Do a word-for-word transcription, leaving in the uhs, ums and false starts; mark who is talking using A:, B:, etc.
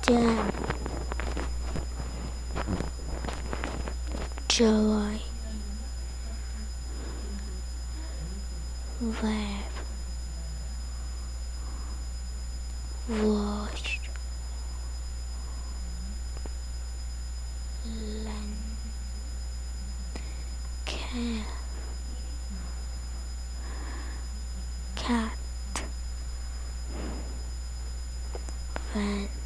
A: jam, joy, web, wash, land, care, cat, van.